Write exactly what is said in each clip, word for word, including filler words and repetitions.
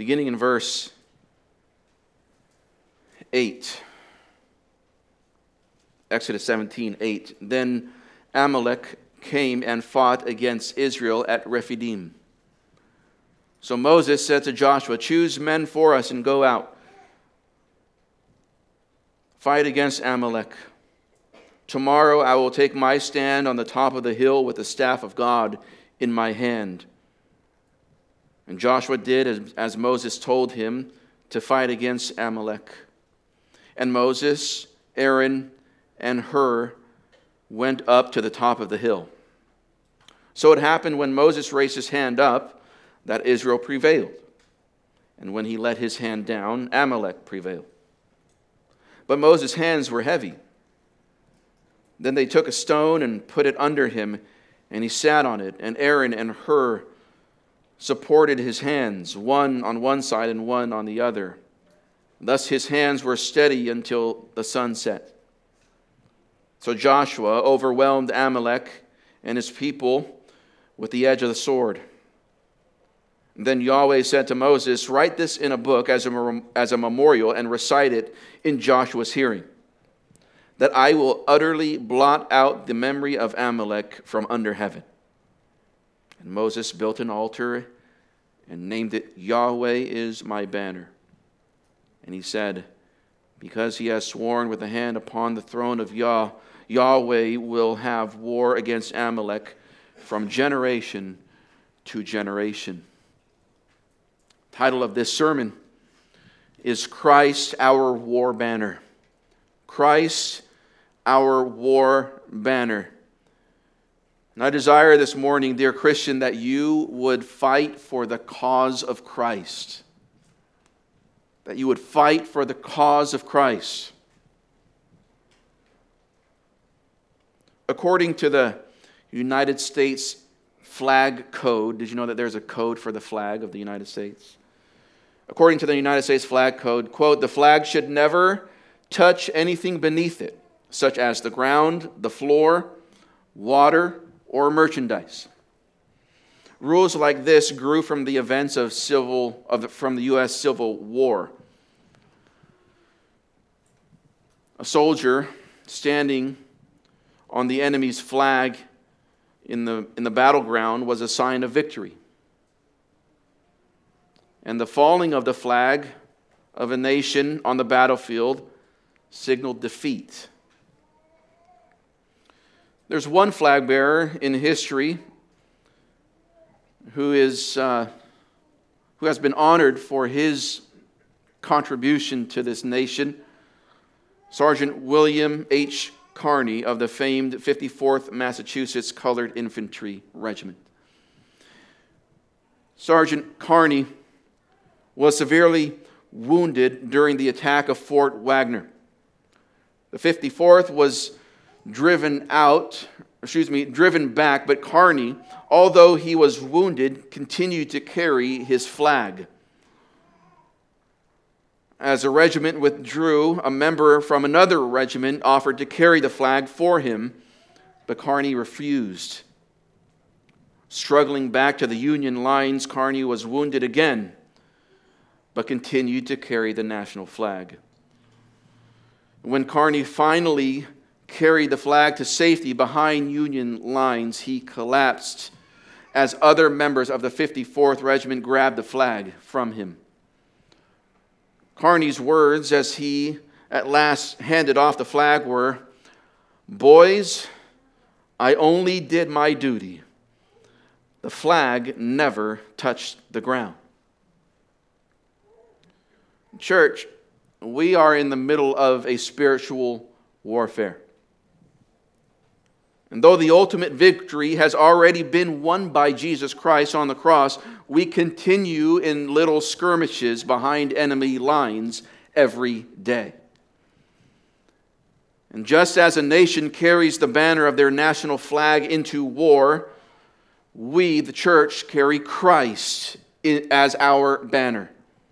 beginning in verse eight. Exodus seventeen, eight. Then Amalek came and fought against Israel at Rephidim. So Moses said to Joshua, "Choose men for us and go out. Fight against Amalek. Tomorrow I will take my stand on the top of the hill with the staff of God in my hand." And Joshua did as, as Moses told him to fight against Amalek. And Moses, Aaron, and Hur went up to the top of the hill. So it happened when Moses raised his hand up that Israel prevailed. And when he let his hand down, Amalek prevailed. But Moses' hands were heavy. Then they took a stone and put it under him, and he sat on it. And Aaron and Hur supported his hands, one on one side and one on the other. Thus his hands were steady until the sun set. So Joshua overwhelmed Amalek and his people with the edge of the sword. And then Yahweh said to Moses, "Write this in a book as a, as a memorial and recite it in Joshua's hearing, that I will utterly blot out the memory of Amalek from under heaven." And Moses built an altar and named it "Yahweh is my banner." And he said, "Because he has sworn with the hand upon the throne of Yah, Yahweh will have war against Amalek from generation to generation." The title of this sermon is "Christ, our war banner." Christ, our war banner. And I desire this morning, dear Christian, that you would fight for the cause of Christ. That you would fight for the cause of Christ. According to the United States flag code, did you know that there's a code for the flag of the United States? According to the United States flag code, quote, "The flag should never touch anything beneath it, such as the ground, the floor, water, or merchandise." Rules like this grew from the events of civil of the, from the U S Civil War. A soldier standing on the enemy's flag in the in the battleground was a sign of victory. And the falling of the flag of a nation on the battlefield signaled defeat. There's one flag bearer in history who is uh, who has been honored for his contribution to this nation. Sergeant William H. Kearny of the famed fifty-fourth Massachusetts Colored Infantry Regiment. Sergeant Kearny was severely wounded during the attack of Fort Wagner. The fifty-fourth was driven out, excuse me, driven back, but Kearny, although he was wounded, continued to carry his flag. As the regiment withdrew, a member from another regiment offered to carry the flag for him, but Kearny refused. Struggling back to the Union lines, Kearny was wounded again, but continued to carry the national flag. When Kearny finally carried the flag to safety behind Union lines, he collapsed as other members of the fifty-fourth Regiment grabbed the flag from him. Kearny's words as he at last handed off the flag were, "Boys, I only did my duty. The flag never touched the ground." Church, we are in the middle of a spiritual warfare. And though the ultimate victory has already been won by Jesus Christ on the cross, we continue in little skirmishes behind enemy lines every day. And just as a nation carries the banner of their national flag into war, we, the church, carry Christ as our banner.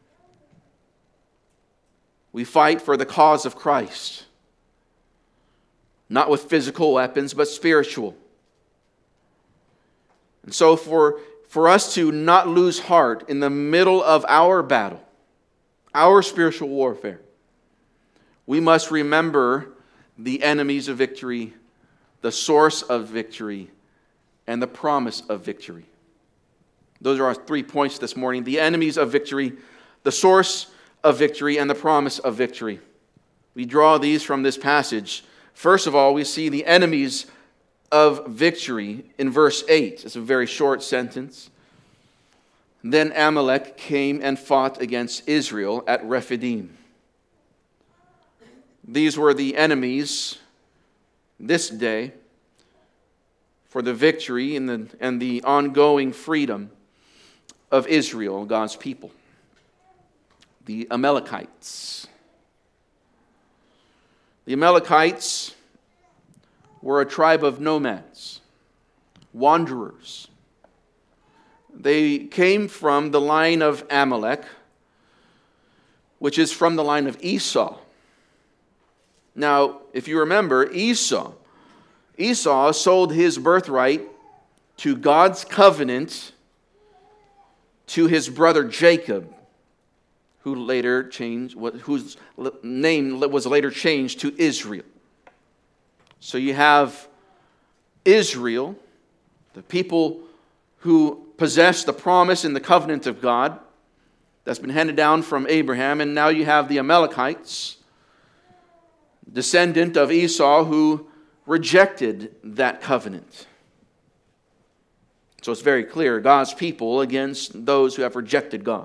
We fight for the cause of Christ. Not with physical weapons, but spiritual. And so for, for us to not lose heart in the middle of our battle, our spiritual warfare, we must remember the enemies of victory, the source of victory, and the promise of victory. Those are our three points this morning: the enemies of victory, the source of victory, and the promise of victory. We draw these from this passage. First of all, we see the enemies of victory in verse eight. It's a very short sentence. Then Amalek came and fought against Israel at Rephidim. These were the enemies this day for the victory and the, and the ongoing freedom of Israel, God's people. The Amalekites. The Amalekites were a tribe of nomads, wanderers. They came from the line of Amalek, which is from the line of Esau. Now, if you remember, Esau, Esau sold his birthright to God's covenant to his brother Jacob, who later changed, whose name was later changed to Israel. So you have Israel, the people who possess the promise and the covenant of God that's been handed down from Abraham, and now you have the Amalekites, descendant of Esau, who rejected that covenant. So it's very clear, God's people against those who have rejected God.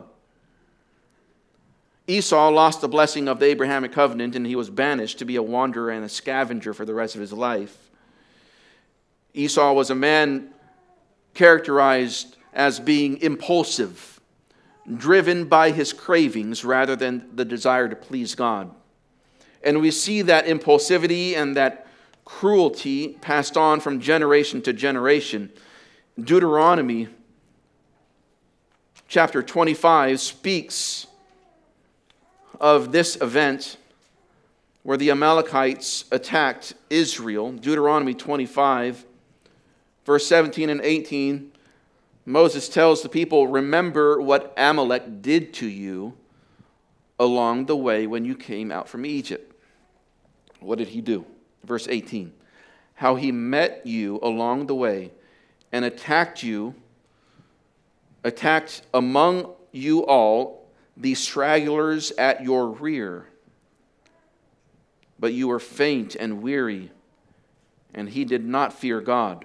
Esau lost the blessing of the Abrahamic covenant, and he was banished to be a wanderer and a scavenger for the rest of his life. Esau was a man characterized as being impulsive, driven by his cravings rather than the desire to please God. And we see that impulsivity and that cruelty passed on from generation to generation. Deuteronomy chapter twenty-five speaks of this event where the Amalekites attacked Israel. Deuteronomy twenty-five, verse seventeen and eighteen, Moses tells the people, "Remember what Amalek did to you along the way when you came out from Egypt." What did he do? Verse eighteen, "How he met you along the way and attacked you, attacked among you all the stragglers at your rear. But you were faint and weary, and he did not fear God."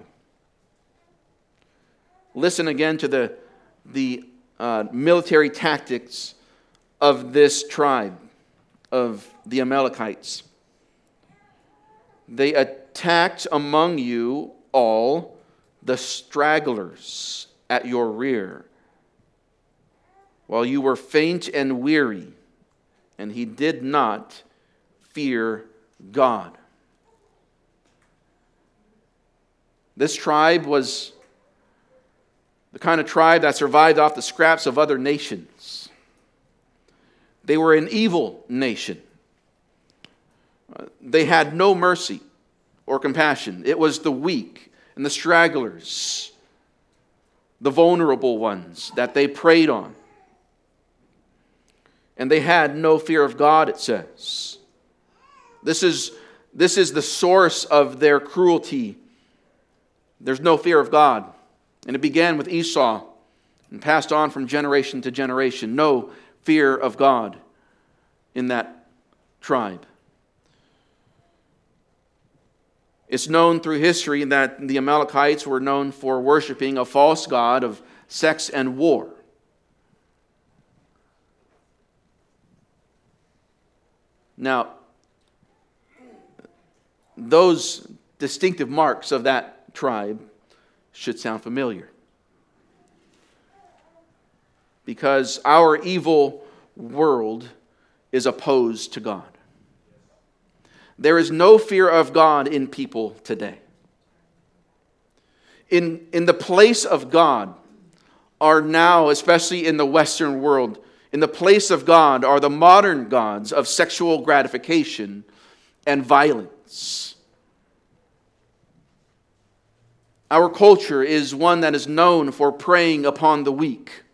Listen again to the, the uh, military tactics of this tribe, of the Amalekites. They attacked among you all the stragglers at your rear, while you were faint and weary, and he did not fear God. This tribe was the kind of tribe that survived off the scraps of other nations. They were an evil nation. They had no mercy or compassion. It was the weak and the stragglers, the vulnerable ones that they preyed on. And they had no fear of God, it says. This is, this is the source of their cruelty. There's no fear of God. And it began with Esau and passed on from generation to generation. No fear of God in that tribe. It's known through history that the Amalekites were known for worshiping a false god of sex and war. Now, those distinctive marks of that tribe should sound familiar, because our evil world is opposed to God. There is no fear of God in people today. In, in the place of God are now, especially in the Western world, in the place of God are the modern gods of sexual gratification and violence. Our culture is one that is known for preying upon the weak,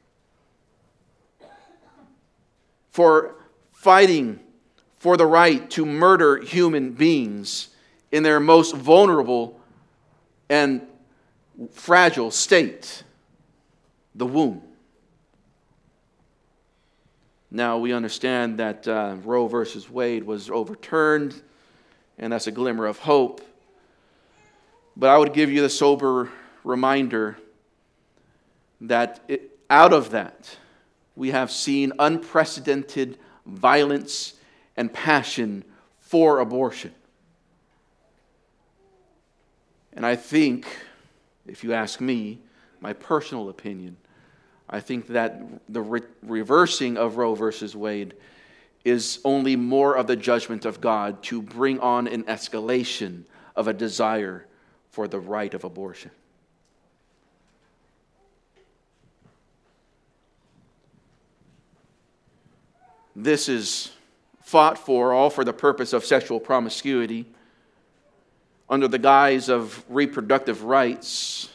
for fighting for the right to murder human beings in their most vulnerable and fragile state, the womb. Now we understand that uh, Roe versus Wade was overturned, and that's a glimmer of hope. But I would give you the sober reminder that it, out of that, we have seen unprecedented violence and passion for abortion. And I think, if you ask me, my personal opinion, I think that the re- reversing of Roe versus Wade is only more of the judgment of God to bring on an escalation of a desire for the right of abortion. This is fought for, all for the purpose of sexual promiscuity, under the guise of reproductive rights,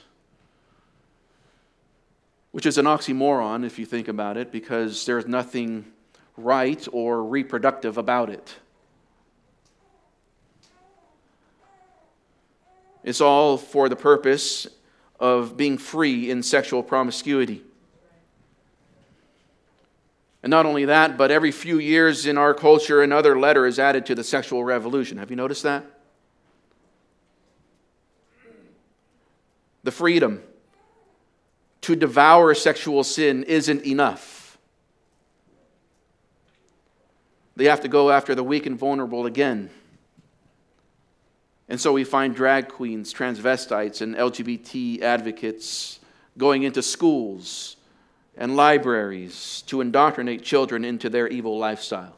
which is an oxymoron if you think about it, because there's nothing right or reproductive about it. It's all for the purpose of being free in sexual promiscuity. And not only that, but every few years in our culture, another letter is added to the sexual revolution. Have you noticed that? The freedom to devour sexual sin isn't enough. They have to go after the weak and vulnerable again. And so we find drag queens, transvestites, and L G B T advocates going into schools and libraries to indoctrinate children into their evil lifestyle.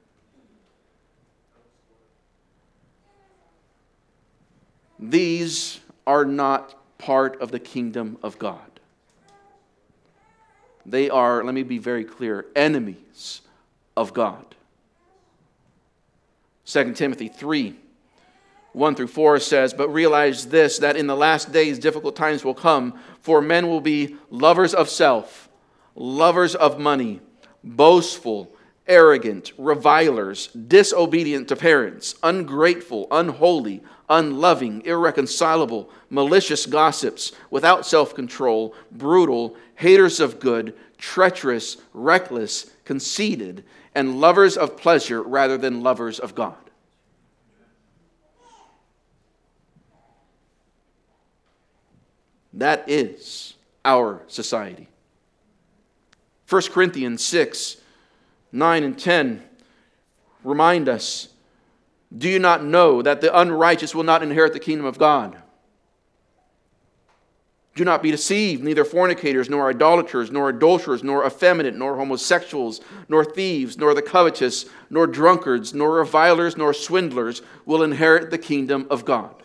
These are not part of the kingdom of God. They are, let me be very clear, enemies of God. Second Timothy three, one through four says, "But realize this, that in the last days difficult times will come, for men will be lovers of self, lovers of money, boastful, arrogant, revilers, disobedient to parents, ungrateful, unholy, unloving, irreconcilable, malicious gossips, without self-control, brutal, haters of good, treacherous, reckless, conceited, and lovers of pleasure rather than lovers of God." That is our society. First Corinthians six, nine and ten remind us, "Do you not know that the unrighteous will not inherit the kingdom of God? Do not be deceived, neither fornicators, nor idolaters, nor adulterers, nor effeminate, nor homosexuals, nor thieves, nor the covetous, nor drunkards, nor revilers, nor swindlers will inherit the kingdom of God."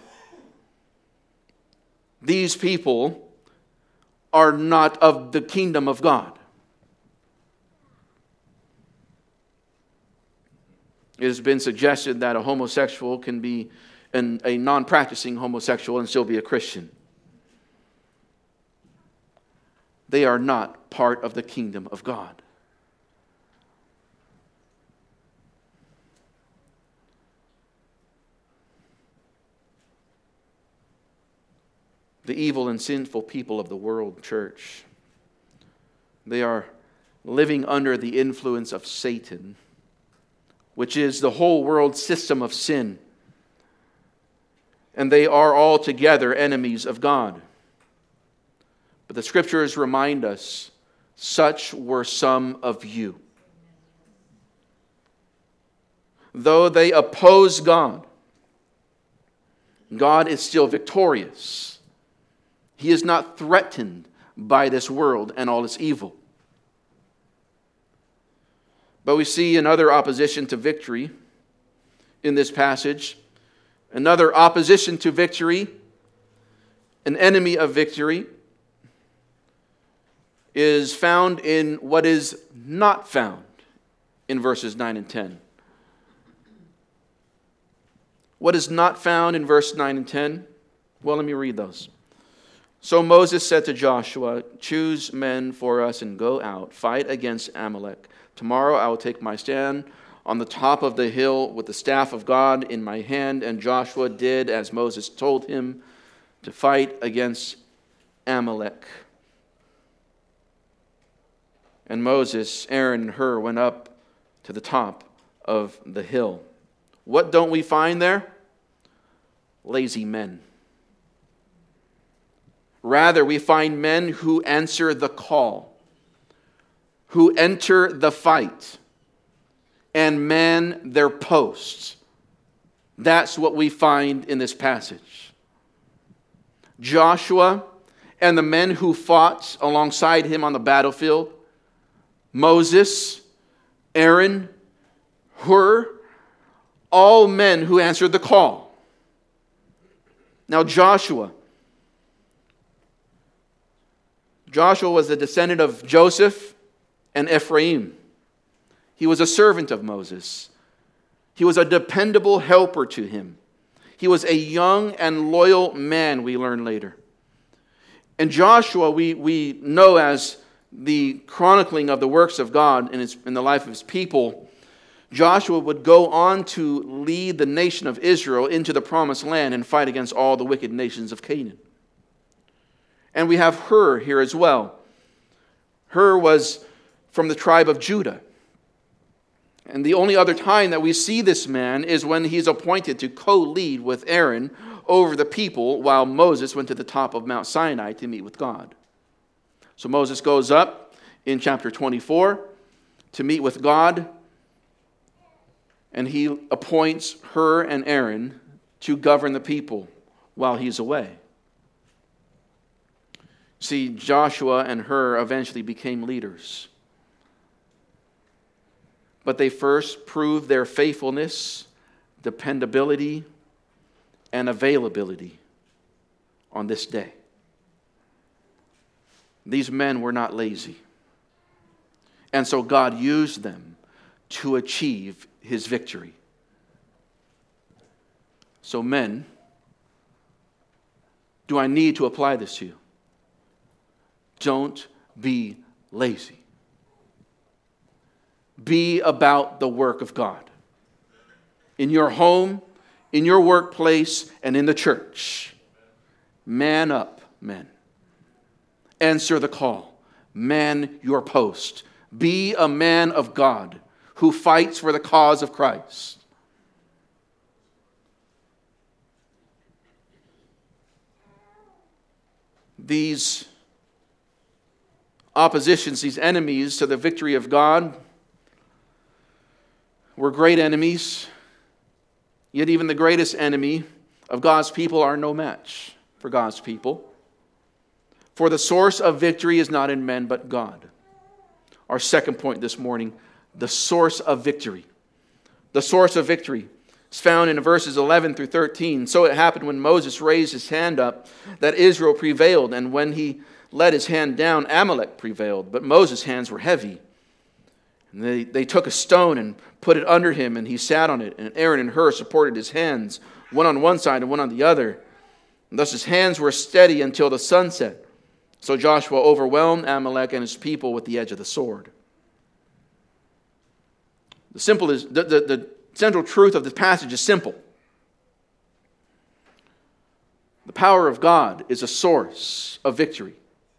These people are not of the kingdom of God. It has been suggested that a homosexual can be an, a non-practicing homosexual and still be a Christian. They are not part of the kingdom of God. The evil and sinful people of the world, church, they are living under the influence of Satan, which is the whole world system of sin. And they are altogether enemies of God. But the scriptures remind us, such were some of you. Though they oppose God, God is still victorious. He is not threatened by this world and all its evil. But we see another opposition to victory in this passage. Another opposition to victory, an enemy of victory, is found in what is not found in verses nine and ten. What is not found in verse nine and ten? Well, let me read those. So Moses said to Joshua, choose men for us and go out, fight against Amalek. Tomorrow I will take my stand on the top of the hill with the staff of God in my hand. And Joshua did as Moses told him to fight against Amalek. And Moses, Aaron, and Hur went up to the top of the hill. What don't we find there? Lazy men. Rather, we find men who answer the call, who enter the fight, and man their posts. That's what we find in this passage. Joshua and the men who fought alongside him on the battlefield, Moses, Aaron, Hur, all men who answered the call. Now Joshua, Joshua was a descendant of Joseph and Ephraim. He was a servant of Moses. He was a dependable helper to him. He was a young and loyal man, we learn later. And Joshua, we, we know as the chronicling of the works of God in, his, in the life of his people, Joshua would go on to lead the nation of Israel into the promised land and fight against all the wicked nations of Canaan. And we have Hur here as well. Hur was from the tribe of Judah. And the only other time that we see this man is when he's appointed to co-lead with Aaron over the people while Moses went to the top of Mount Sinai to meet with God. So Moses goes up in chapter twenty-four to meet with God, and he appoints Hur and Aaron to govern the people while he's away. See, Joshua and Hur eventually became leaders. But they first proved their faithfulness, dependability, and availability on this day. These men were not lazy. And so God used them to achieve his victory. So men, do I need to apply this to you? Don't be lazy. Be about the work of God. In your home, in your workplace, and in the church. Man up, men. Answer the call. Man your post. Be a man of God who fights for the cause of Christ. These oppositions, these enemies to the victory of God, were great enemies. Yet even the greatest enemy of God's people are no match for God's people. For the source of victory is not in men but God. Our second point this morning, the source of victory. The source of victory is found in verses eleven through thirteen. So it happened when Moses raised his hand up that Israel prevailed, and when he let his hand down, Amalek prevailed. But Moses' hands were heavy. And they, they took a stone and put it under him, and he sat on it. And Aaron and Hur supported his hands, one on one side and one on the other. And thus his hands were steady until the sun set. So Joshua overwhelmed Amalek and his people with the edge of the sword. The simple is the, the, the central truth of this passage is simple. The power of God is a source of victory.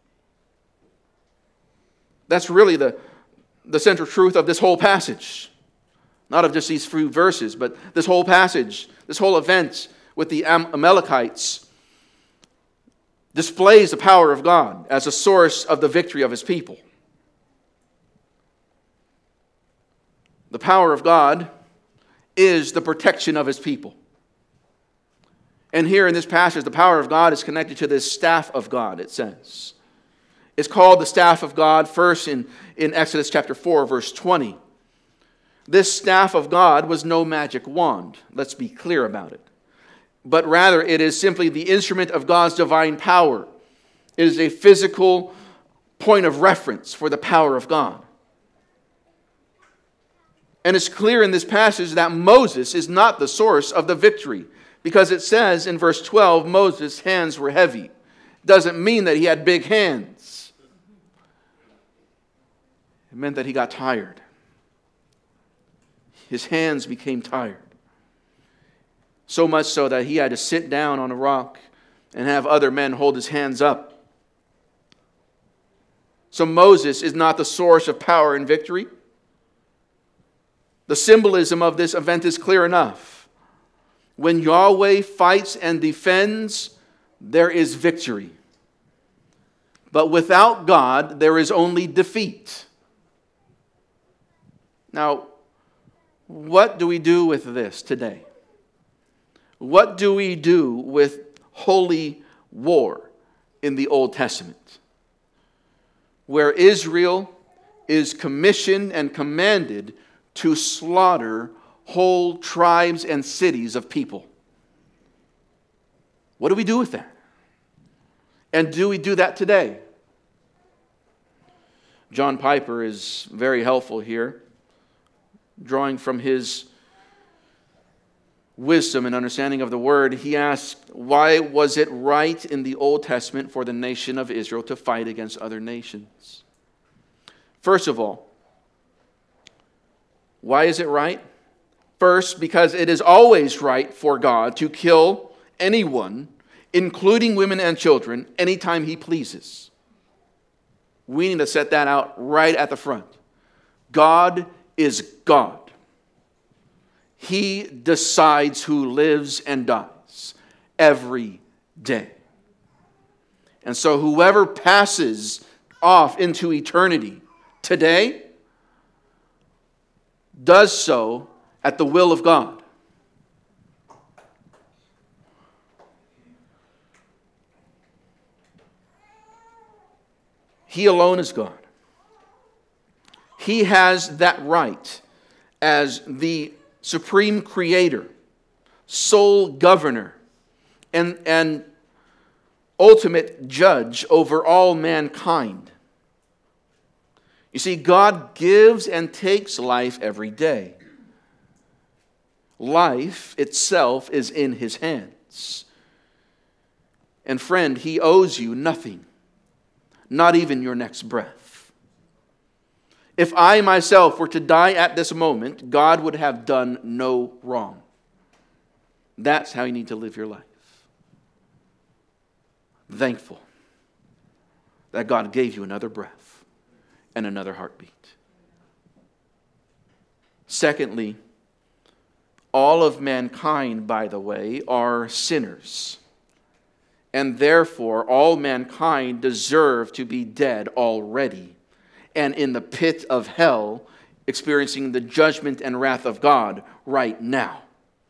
That's really the, the central truth of this whole passage. Not of just these few verses, but this whole passage, this whole event with the Amalekites displays the power of God as a source of the victory of his people. The power of God is the protection of his people. And here in this passage, the power of God is connected to this staff of God, it says. It's called the staff of God first in, in Exodus chapter four, verse twenty. This staff of God was no magic wand. Let's be clear about it. But rather, it is simply the instrument of God's divine power. It is a physical point of reference for the power of God. And it's clear in this passage that Moses is not the source of the victory, because it says in verse twelve, Moses' hands were heavy. doesn't mean that he had big hands. It meant that he got tired. His hands became tired. So much so that he had to sit down on a rock and have other men hold his hands up. So Moses is not the source of power and victory. The symbolism of this event is clear enough. When Yahweh fights and defends, there is victory. But without God, there is only defeat. Now, what do we do with this today? What do we do with holy war in the Old Testament, where Israel is commissioned and commanded to slaughter whole tribes and cities of people? What do we do with that? And do we do that today? John Piper is very helpful here, drawing from his wisdom and understanding of the word. He asked, why was it right in the Old Testament for the nation of Israel to fight against other nations? First of all, why is it right? First, because it is always right for God to kill anyone, including women and children, anytime he pleases. We need to set that out right at the front. God is God. He decides who lives and dies every day. And so whoever passes off into eternity today does so at the will of God. He alone is God. He has that right as the supreme creator, sole governor, and, and ultimate judge over all mankind. You see, God gives and takes life every day. Life itself is in his hands. And friend, he owes you nothing, not even your next breath. If I myself were to die at this moment, God would have done no wrong. That's how you need to live your life. Thankful that God gave you another breath and another heartbeat. Secondly, all of mankind, by the way, are sinners. And therefore, all mankind deserve to be dead already and in the pit of hell, experiencing the judgment and wrath of God right now.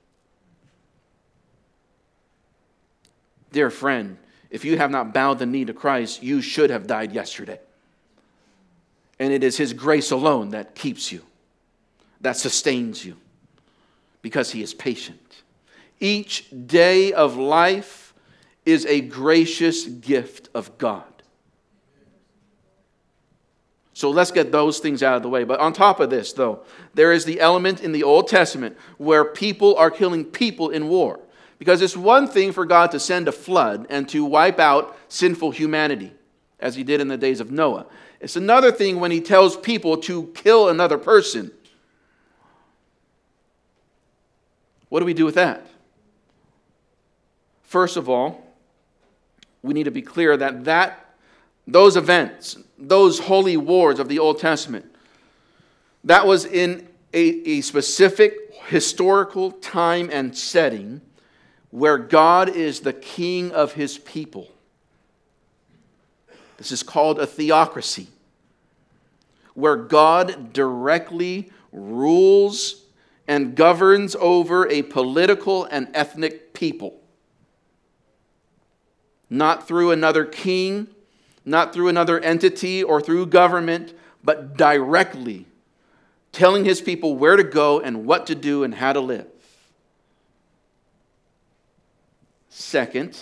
Dear friend, if you have not bowed the knee to Christ, you should have died yesterday. And it is his grace alone that keeps you, that sustains you, because he is patient. Each day of life is a gracious gift of God. So let's get those things out of the way. But on top of this, though, there is the element in the Old Testament where people are killing people in war. Because it's one thing for God to send a flood and to wipe out sinful humanity, as he did in the days of Noah. It's another thing when he tells people to kill another person. What do we do with that? First of all, we need to be clear that, that those events, those holy wars of the Old Testament, that was in a, a specific historical time and setting where God is the king of his people. This is called a theocracy, where God directly rules and governs over a political and ethnic people. Not through another king, not through another entity or through government, but directly telling his people where to go and what to do and how to live. Second,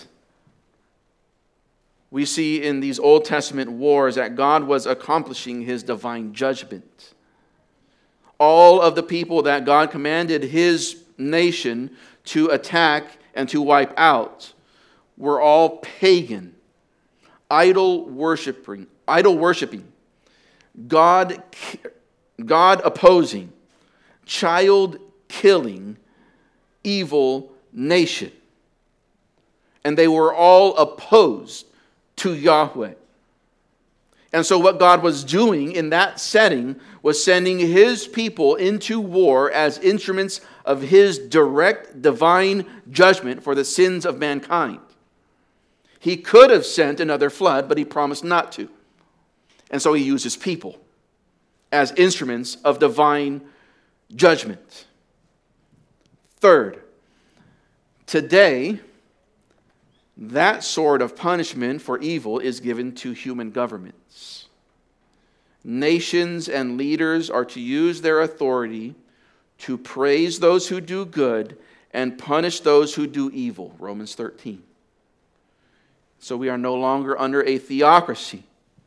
we see in these Old Testament wars that God was accomplishing his divine judgment. All of the people that God commanded his nation to attack and to wipe out were all pagan, idol worshiping, idol worshiping, God, God opposing, child killing, evil nation. And they were all opposed to Yahweh. And so what God was doing in that setting was sending his people into war as instruments of his direct divine judgment for the sins of mankind. He could have sent another flood, but he promised not to. And so he used his people as instruments of divine judgment. Third, today, that sort of punishment for evil is given to human governments. Nations and leaders are to use their authority to praise those who do good and punish those who do evil. Romans thirteen. So we are no longer under a theocracy.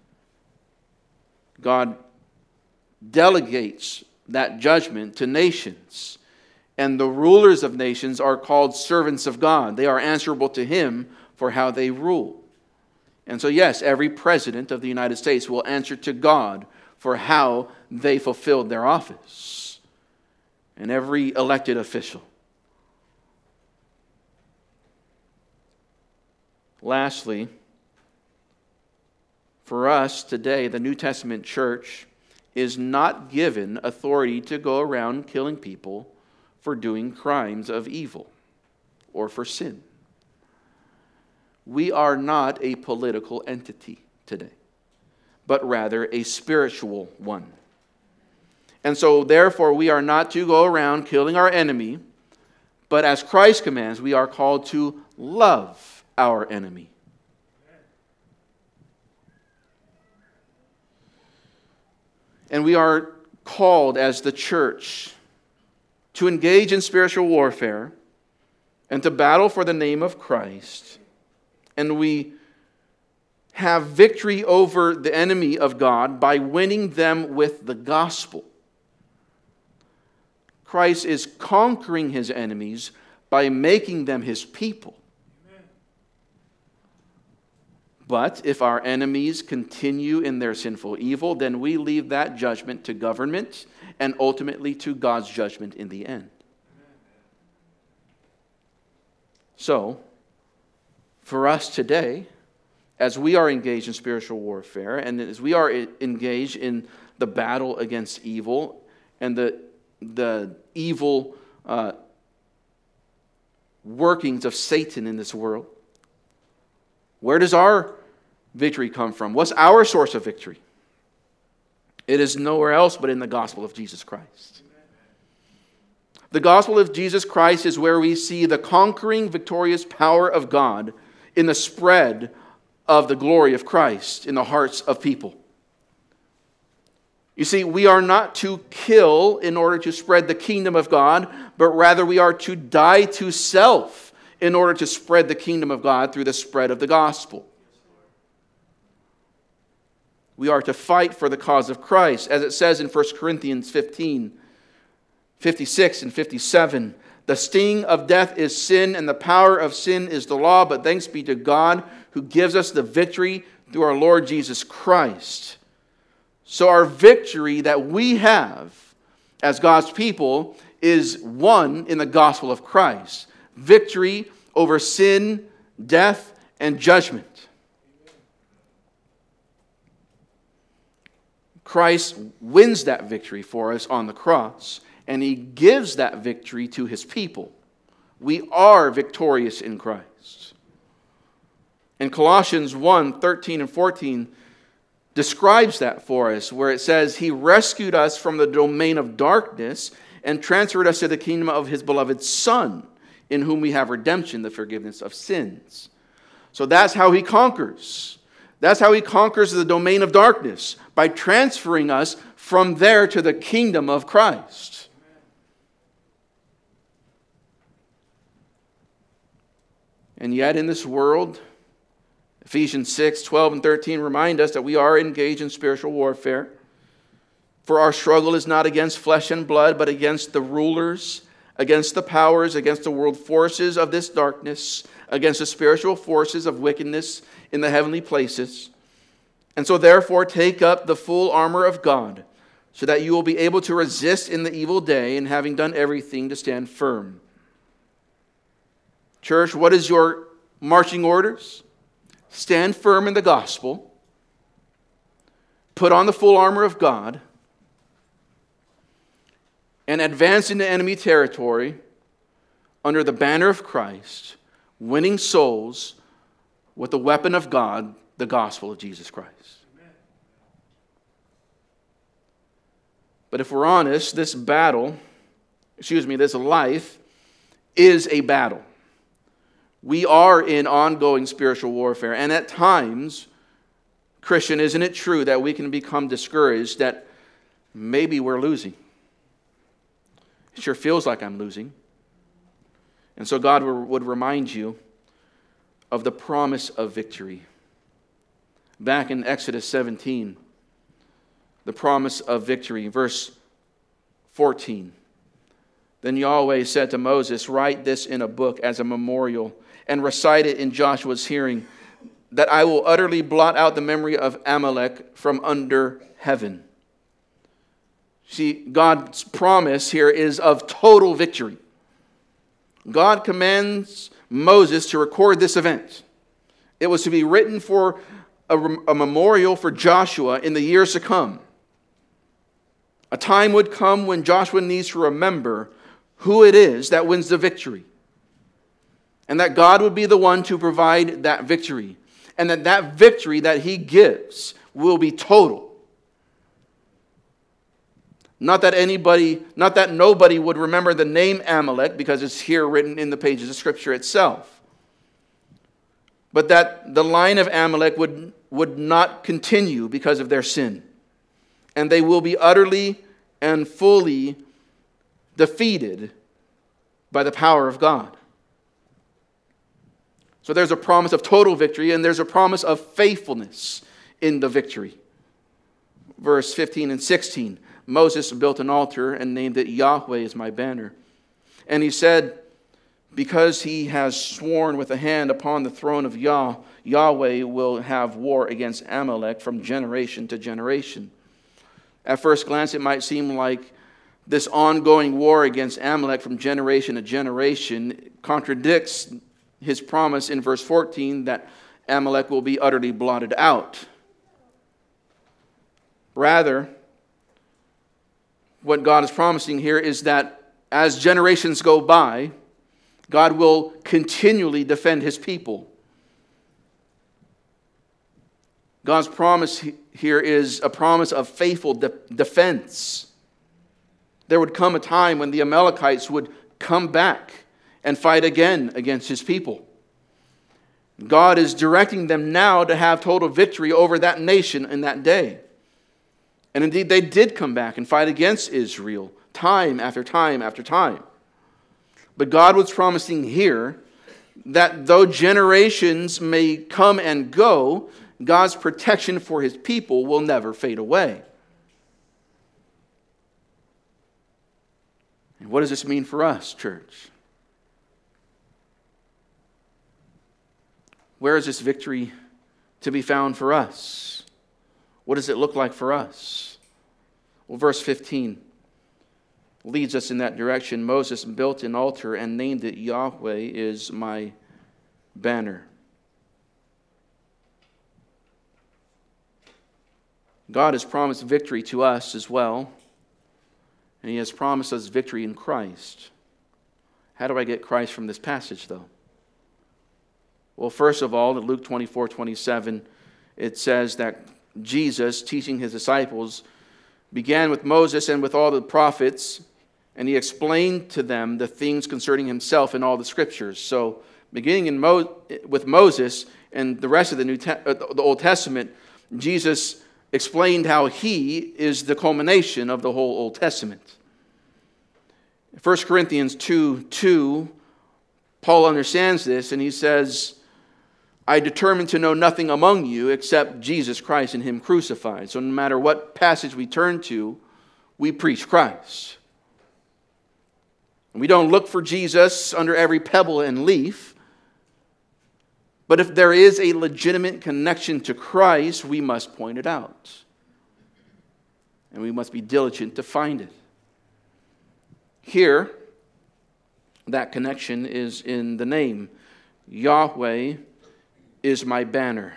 God delegates that judgment to nations. And the rulers of nations are called servants of God. They are answerable to him for how they rule. And so, yes, every president of the United States will answer to God for how they fulfilled their office. And every elected official. Lastly, for us today, the New Testament church is not given authority to go around killing people for doing crimes of evil or for sin. We are not a political entity today, but rather a spiritual one. And so, therefore, we are not to go around killing our enemy, but as Christ commands, we are called to love our enemy. And we are called as the church to engage in spiritual warfare and to battle for the name of Christ. And we have victory over the enemy of God by winning them with the gospel. Christ is conquering his enemies by making them his people. Amen. But if our enemies continue in their sinful evil, then we leave that judgment to government and ultimately to God's judgment in the end. Amen. So, for us today, as we are engaged in spiritual warfare and as we are engaged in the battle against evil and the, the evil uh, workings of Satan in this world, where does our victory come from? What's our source of victory? It is nowhere else but in the gospel of Jesus Christ. The gospel of Jesus Christ is where we see the conquering, victorious power of God in the spread of the glory of Christ in the hearts of people. You see, we are not to kill in order to spread the kingdom of God, but rather we are to die to self in order to spread the kingdom of God through the spread of the gospel. We are to fight for the cause of Christ, as it says in First Corinthians fifteen, fifty-six and fifty-seven. The sting of death is sin, and the power of sin is the law, but thanks be to God who gives us the victory through our Lord Jesus Christ. So our victory that we have as God's people is won in the gospel of Christ. Victory over sin, death, and judgment. Christ wins that victory for us on the cross, and he gives that victory to his people. We are victorious in Christ. And Colossians one, thirteen and fourteen describes that for us, where it says, he rescued us from the domain of darkness and transferred us to the kingdom of his beloved Son, in whom we have redemption, the forgiveness of sins. So that's how he conquers. That's how he conquers the domain of darkness, by transferring us from there to the kingdom of Christ. And yet in this world, Ephesians six, twelve and thirteen remind us that we are engaged in spiritual warfare. For our struggle is not against flesh and blood, but against the rulers, against the powers, against the world forces of this darkness, against the spiritual forces of wickedness in the heavenly places. And so therefore take up the full armor of God, so that you will be able to resist in the evil day, and having done everything, to stand firm. Church, what is your marching orders? Stand firm in the gospel. Put on the full armor of God. And advance into enemy territory under the banner of Christ, winning souls with the weapon of God, the gospel of Jesus Christ. Amen. But if we're honest, this battle, excuse me, this life is a battle. We are in ongoing spiritual warfare. And at times, Christian, isn't it true that we can become discouraged that maybe we're losing? It sure feels like I'm losing. And so God would remind you of the promise of victory. Back in Exodus seventeen, the promise of victory, verse fourteen. Then Yahweh said to Moses, "Write this in a book as a memorial, and recite it in Joshua's hearing, that I will utterly blot out the memory of Amalek from under heaven." See, God's promise here is of total victory. God commands Moses to record this event. It was to be written for a, a memorial for Joshua in the years to come. A time would come when Joshua needs to remember who it is that wins the victory. And that God would be the one to provide that victory. And that that victory that he gives will be total. Not that anybody, not that nobody would remember the name Amalek because it's here written in the pages of Scripture itself. But that the line of Amalek would, would not continue because of their sin. And they will be utterly and fully defeated by the power of God. So there's a promise of total victory, and there's a promise of faithfulness in the victory. Verse fifteen and sixteen. Moses built an altar and named it Yahweh is my banner. And he said, because he has sworn with a hand upon the throne of Yah, Yahweh will have war against Amalek from generation to generation. At first glance, it might seem like this ongoing war against Amalek from generation to generation contradicts his promise in verse fourteen that Amalek will be utterly blotted out. Rather, what God is promising here is that as generations go by, God will continually defend his people. God's promise here is a promise of faithful de- defense. There would come a time when the Amalekites would come back and fight again against his people. God is directing them now to have total victory over that nation in that day. And indeed, they did come back and fight against Israel time after time after time. But God was promising here that though generations may come and go, God's protection for his people will never fade away. And what does this mean for us, church? Where is this victory to be found for us? What does it look like for us? Well, verse fifteen leads us in that direction. Moses built an altar and named it Yahweh is my banner. God has promised victory to us as well. And he has promised us victory in Christ. How do I get Christ from this passage, though? Well, first of all, in Luke twenty-four twenty-seven, it says that Jesus, teaching his disciples, began with Moses and with all the prophets, and he explained to them the things concerning himself in all the scriptures. So, beginning in Mo- with Moses and the rest of the New Te- uh, the Old Testament, Jesus explained how he is the culmination of the whole Old Testament. First Corinthians two two, Paul understands this, and he says, I determined to know nothing among you except Jesus Christ and him crucified. So no matter what passage we turn to, we preach Christ. We don't look for Jesus under every pebble and leaf. But if there is a legitimate connection to Christ, we must point it out. And we must be diligent to find it. Here, that connection is in the name. Yahweh is my banner.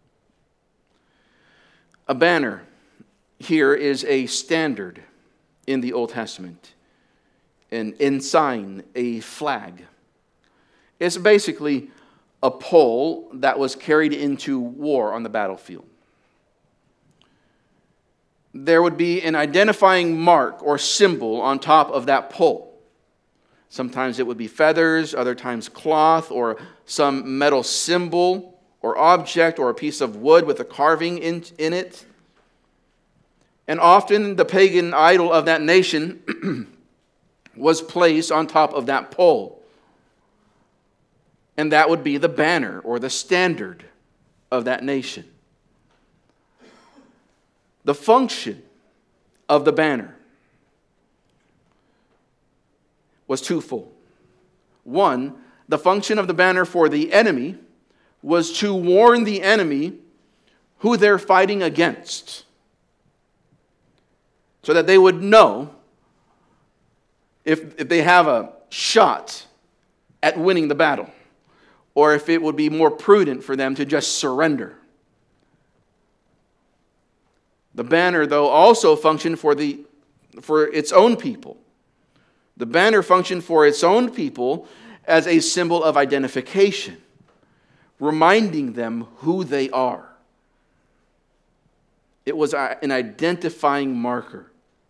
A banner here is a standard in the Old Testament. An ensign, a flag. It's basically a pole that was carried into war on the battlefield. There would be an identifying mark or symbol on top of that pole. Sometimes it would be feathers, other times cloth, or some metal symbol or object or a piece of wood with a carving in, in it. And often the pagan idol of that nation was placed on top of that pole. And that would be the banner or the standard of that nation. The function of the banner was twofold. One, the function of the banner for the enemy was to warn the enemy who they're fighting against, so that they would know if, if they have a shot at winning the battle, or if it would be more prudent for them to just surrender. The banner, though, also functioned for the for its own people. The banner functioned for its own people as a symbol of identification, reminding them who they are. It was an identifying marker.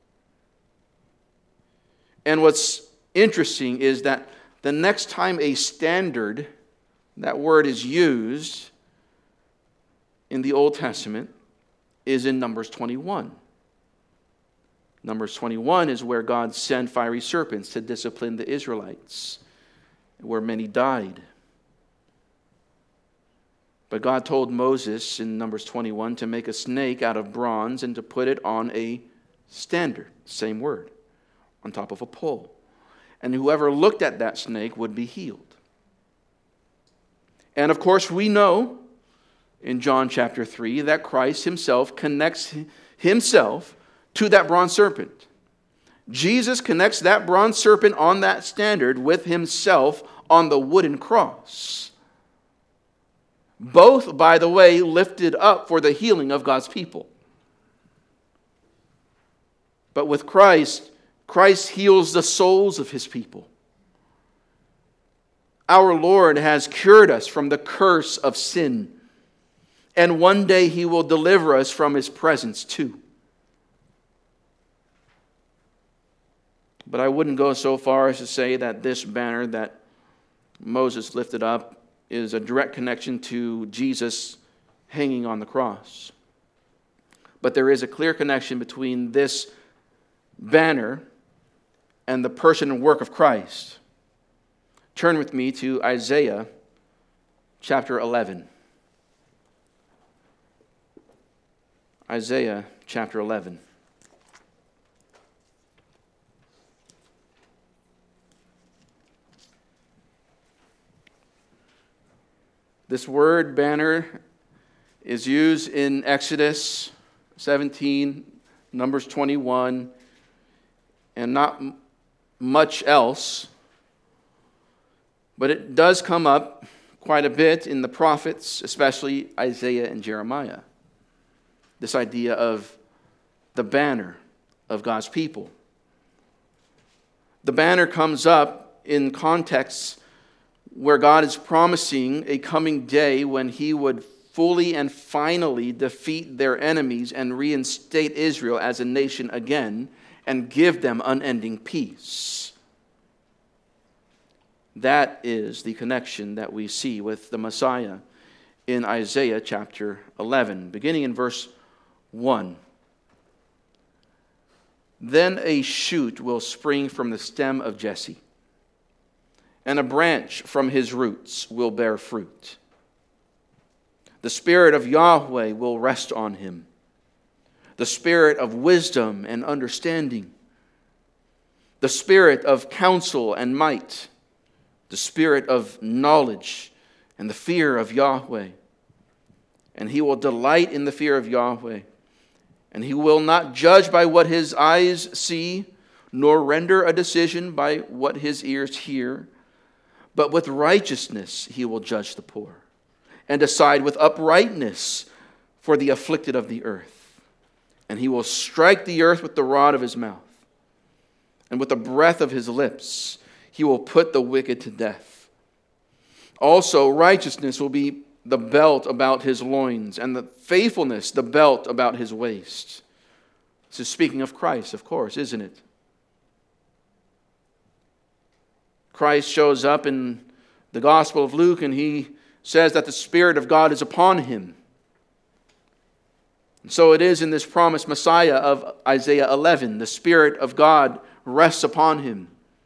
And what's interesting is that the next time a standard, that word is used in the Old Testament, is in Numbers twenty-one. Numbers twenty-one is where God sent fiery serpents to discipline the Israelites, where many died. But God told Moses in Numbers twenty-one to make a snake out of bronze and to put it on a standard, same word, on top of a pole. And whoever looked at that snake would be healed. And of course we know in John chapter three that Christ himself connects himself to that bronze serpent. Jesus connects that bronze serpent on that standard with himself on the wooden cross. Both, by the way, lifted up for the healing of God's people. But with Christ, Christ heals the souls of his people. Our Lord has cured us from the curse of sin. And one day he will deliver us from his presence too. But I wouldn't go so far as to say that this banner that Moses lifted up is a direct connection to Jesus hanging on the cross. But there is a clear connection between this banner and the person and work of Christ. Turn with me to Isaiah chapter eleven. Isaiah chapter eleven. This word banner is used in Exodus seventeen, Numbers twenty-one, and not m- much else. But it does come up quite a bit in the prophets, especially Isaiah and Jeremiah. This idea of the banner of God's people. The banner comes up in contexts where God is promising a coming day when he would fully and finally defeat their enemies and reinstate Israel as a nation again and give them unending peace. That is the connection that we see with the Messiah in Isaiah chapter eleven, beginning in verse one. Then a shoot will spring from the stem of Jesse, and a branch from his roots will bear fruit. The Spirit of Yahweh will rest on him, the Spirit of wisdom and understanding, the spirit of counsel and might, the spirit of knowledge and the fear of Yahweh. And he will delight in the fear of Yahweh. And he will not judge by what his eyes see, nor render a decision by what his ears hear. But with righteousness he will judge the poor, and decide with uprightness for the afflicted of the earth. And he will strike the earth with the rod of his mouth, and with the breath of his lips he will put the wicked to death. Also righteousness will be the belt about his loins, and the faithfulness the belt about his waist. This is speaking of Christ, of course, isn't it? Christ shows up in the Gospel of Luke, and he says that the Spirit of God is upon him. And so it is in this promised Messiah of Isaiah eleven. The Spirit of God rests upon him.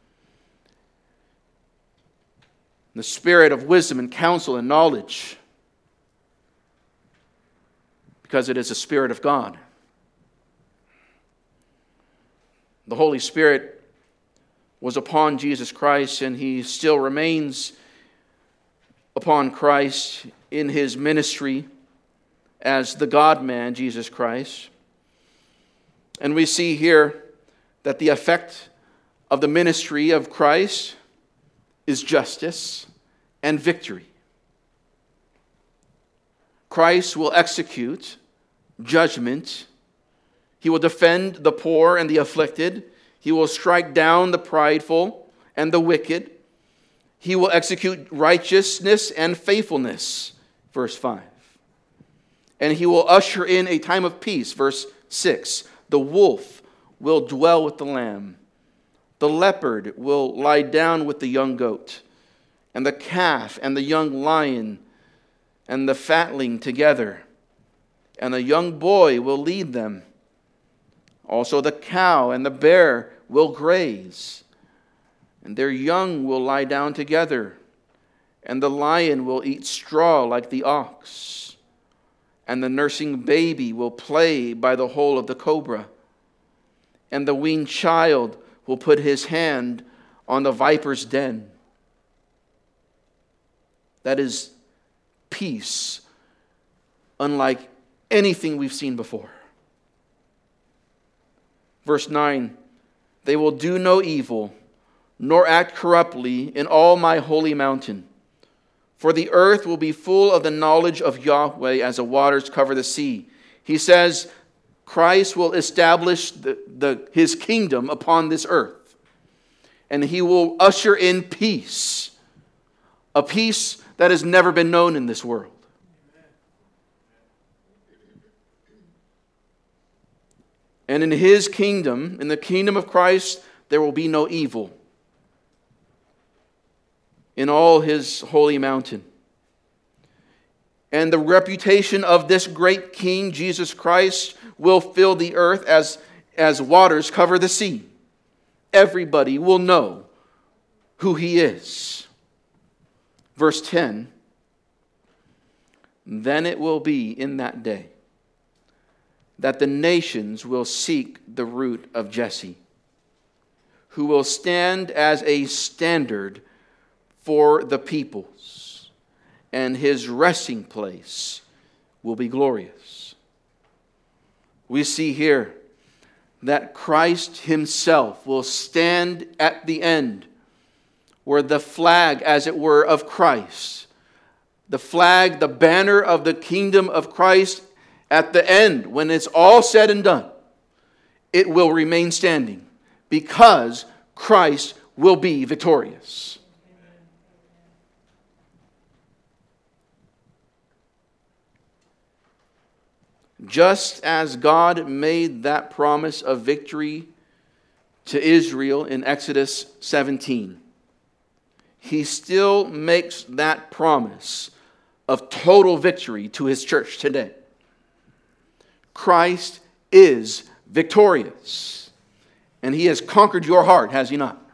The Spirit of wisdom and counsel and knowledge, because it is the Spirit of God. The Holy Spirit was upon Jesus Christ, and he still remains upon Christ in his ministry as the God-man, Jesus Christ. And we see here that the effect of the ministry of Christ is justice and victory. Christ will execute judgment. He will defend the poor and the afflicted. He will strike down the prideful and the wicked. He will execute righteousness and faithfulness, verse five. And he will usher in a time of peace, verse six. The wolf will dwell with the lamb. The leopard will lie down with the young goat, and the calf and the young lion and the fatling together, and the young boy will lead them. Also the cow and the bear will graze, and their young will lie down together, and the lion will eat straw like the ox, and the nursing baby will play by the hole of the cobra, and the weaned child will put his hand on the viper's den. That is peace, unlike anything we've seen before. Verse nine, they will do no evil, nor act corruptly in all my holy mountain. For the earth will be full of the knowledge of Yahweh as the waters cover the sea. He says Christ will establish the, the, his kingdom upon this earth. And he will usher in peace. A peace that has never been known in this world. And in his kingdom, in the kingdom of Christ, there will be no evil. In all his holy mountain. And the reputation of this great King, Jesus Christ, will fill the earth as, as waters cover the sea. Everybody will know who he is. Verse ten, then it will be in that day that the nations will seek the root of Jesse, who will stand as a standard for the peoples, and his resting place will be glorious. We see here that Christ himself will stand at the end, where the flag, as it were, of Christ, the flag, the banner of the kingdom of Christ, at the end, when it's all said and done, it will remain standing because Christ will be victorious. Just as God made that promise of victory to Israel in Exodus seventeen, he still makes that promise of total victory to his church today. Christ is victorious, and he has conquered your heart, has he not?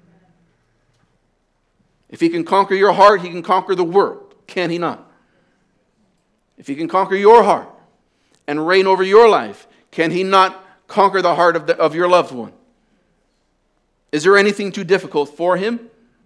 If he can conquer your heart, he can conquer the world, can he not? If he can conquer your heart and reign over your life, can he not conquer the heart of, the, of your loved one? Is there anything too difficult for him?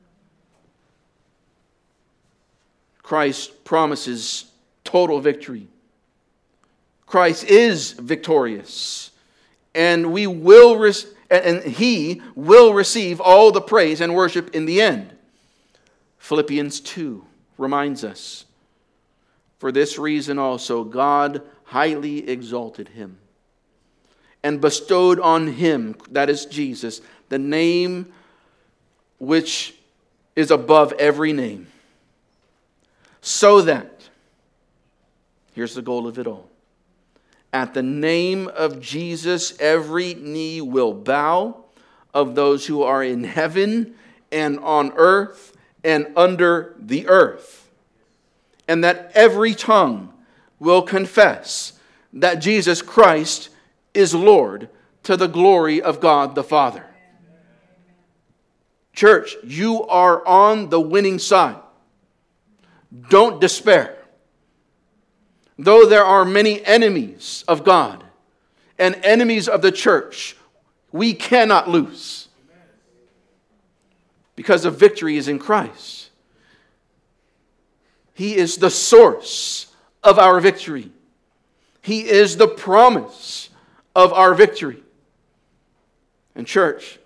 Christ promises total victory. Christ is victorious, and we will re- and he will receive all the praise and worship in the end. Philippians two reminds us, for this reason also God highly exalted him and bestowed on him, that is Jesus, the name which is above every name, so that, here's the goal of it all, at the name of Jesus every knee will bow, of those who are in heaven and on earth and under the earth, and that every tongue will confess that Jesus Christ is Lord, to the glory of God the Father. Church, you are on the winning side. Don't despair. Though there are many enemies of God and enemies of the church, we cannot lose, because the victory is in Christ. He is the source of our victory. He is the promise of our victory. And church,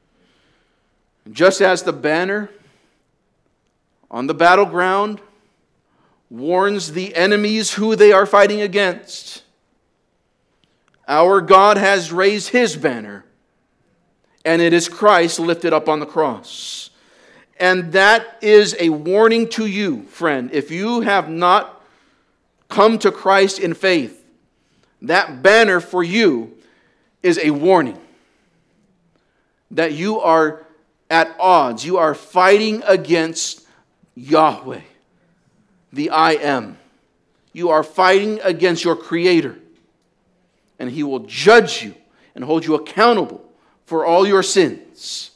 just as the banner on the battleground warns the enemies who they are fighting against, our God has raised his banner, and it is Christ lifted up on the cross. And that is a warning to you, friend. If you have not come to Christ in faith, that banner for you is a warning that you are at odds. You are fighting against Yahweh, the I Am. You are fighting against your Creator, and He will judge you and hold you accountable for all your sins.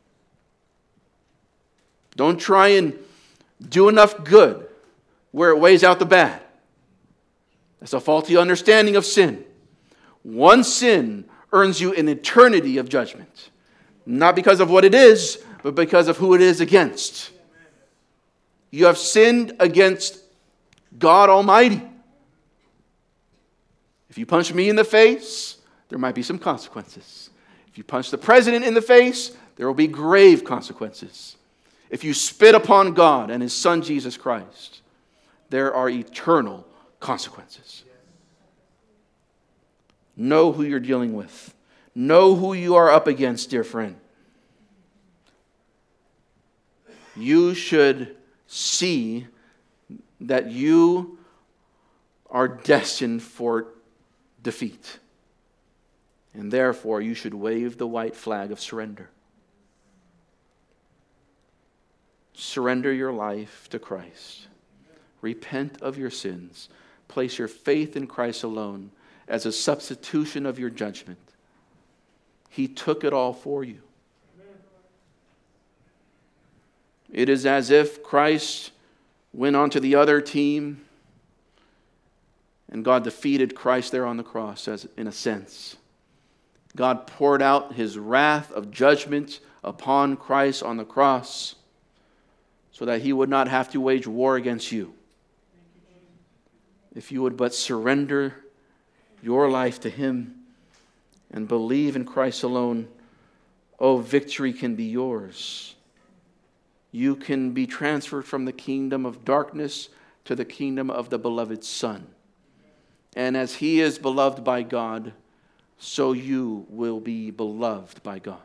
Don't try and do enough good where it weighs out the bad. That's a faulty understanding of sin. One sin earns you an eternity of judgment. Not because of what it is, but because of who it is against. You have sinned against God Almighty. If you punch me in the face, there might be some consequences. If you punch the president in the face, there will be grave consequences. If you spit upon God and His Son Jesus Christ, there are eternal consequences. Know who you're dealing with. Know who you are up against, dear friend. You should see that you are destined for defeat. And therefore, you should wave the white flag of surrender. Surrender your life to Christ. Repent of your sins. Place your faith in Christ alone as a substitution of your judgment. He took it all for you. It is as if Christ went on to the other team and God defeated Christ there on the cross, as in a sense. God poured out His wrath of judgment upon Christ on the cross so that He would not have to wage war against you. If you would but surrender your life to Him and believe in Christ alone, oh, victory can be yours. You can be transferred from the kingdom of darkness to the kingdom of the beloved Son. And as He is beloved by God, so you will be beloved by God.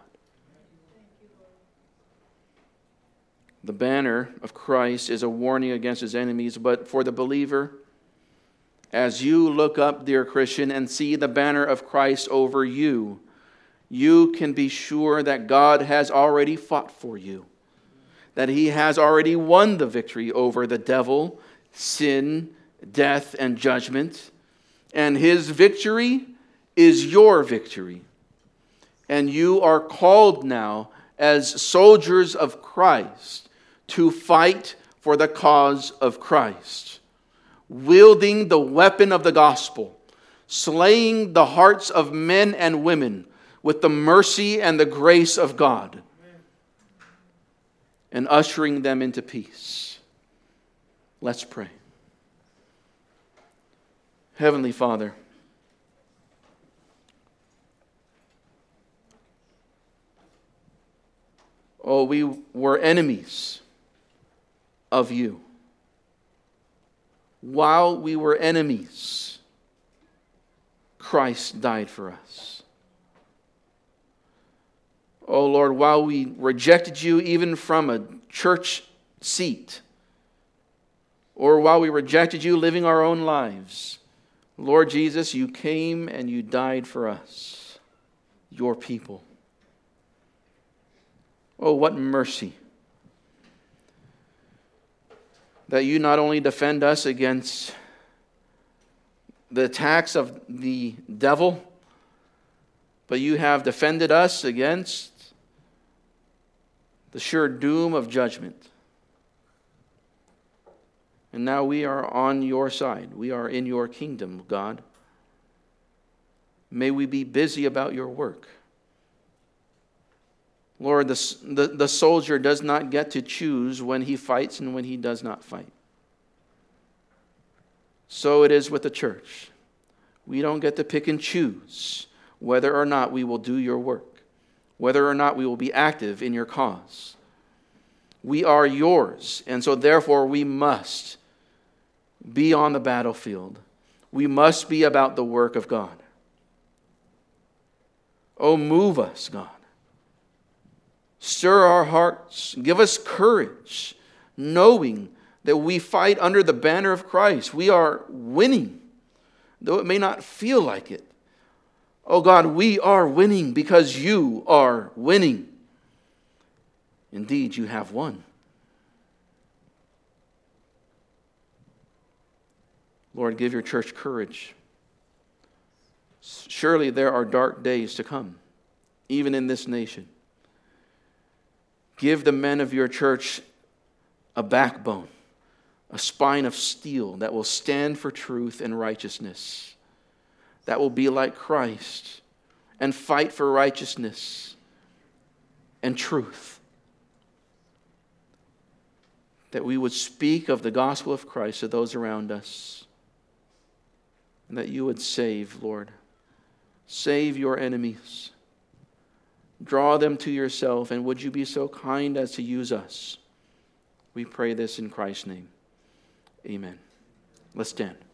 The banner of Christ is a warning against His enemies, but for the believer, as you look up, dear Christian, and see the banner of Christ over you, you can be sure that God has already fought for you, that He has already won the victory over the devil, sin, death, and judgment, and His victory is your victory. And you are called now as soldiers of Christ to fight for the cause of Christ, wielding the weapon of the gospel, slaying the hearts of men and women with the mercy and the grace of God. and ushering them into peace. Let's pray. Heavenly Father, oh, we were enemies of you. While we were enemies, Christ died for us. Oh Lord, while we rejected you even from a church seat, or while we rejected you living our own lives, Lord Jesus, you came and you died for us, your people. Oh, what mercy that you not only defend us against the attacks of the devil, but you have defended us against the sure doom of judgment. And now we are on your side. We are in your kingdom, God. May we be busy about your work. Lord, the, the, the soldier does not get to choose when he fights and when he does not fight. So it is with the church. We don't get to pick and choose whether or not we will do your work, whether or not we will be active in your cause. We are yours, and so therefore we must be on the battlefield. We must be about the work of God. Oh, move us, God. Stir our hearts. Give us courage, knowing that we fight under the banner of Christ. We are winning, though it may not feel like it. Oh God, we are winning because you are winning. Indeed, you have won. Lord, give your church courage. Surely there are dark days to come, even in this nation. Give the men of your church a backbone, a spine of steel that will stand for truth and righteousness, that will be like Christ and fight for righteousness and truth. That we would speak of the gospel of Christ to those around us, and that you would save, Lord. Save your enemies. Draw them to yourself, and would you be so kind as to use us? We pray this in Christ's name. Amen. Let's stand.